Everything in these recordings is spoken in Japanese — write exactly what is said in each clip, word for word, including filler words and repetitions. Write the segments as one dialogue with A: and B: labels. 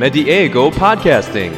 A: Mediego Podcasting。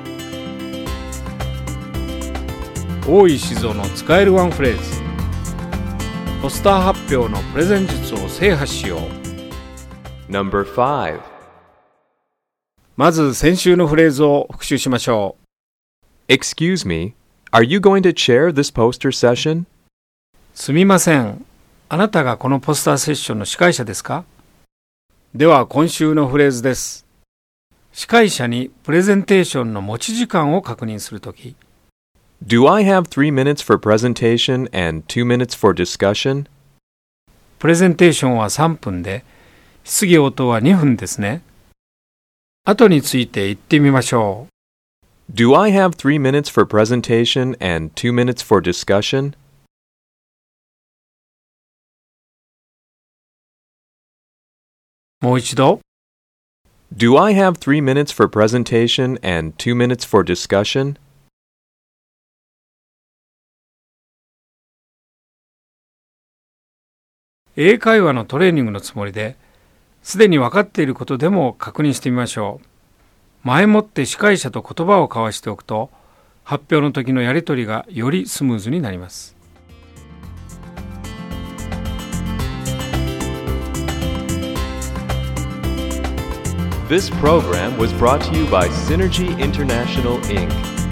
B: 大井静雄の使えるワンフレーズ。ポスター発表のプレゼン術を制覇しよう。
A: ナンバーファイブ。
B: まず先週のフレーズを復習しましょ
A: う。 Excuse me, are you going to chair this poster session?
B: すみません、あなたがこのポスターセッションの司会者ですか？では今週のフレーズです。司会者にプレゼンテーションの持ち時間を確認するとき、
A: Do I have three minutes for presentation and two minutes for discussion?
B: プレゼンテーションはさんぷんで、質疑応答はにふんですね。後について言ってみましょ
A: う。Do I have three minutes for presentation and two minutes for discussion?
B: もう一度。
A: Do I have three minutes for presentation and two minutes for discussion?
B: 英会話のトレーニングのつもりで、すでに分かっていることでも確認してみましょう。前もって司会者と言葉を交わしておくと、発表の時のやり取りがよりスムーズになります。
A: This program was brought to you by Synergy International, Incorporated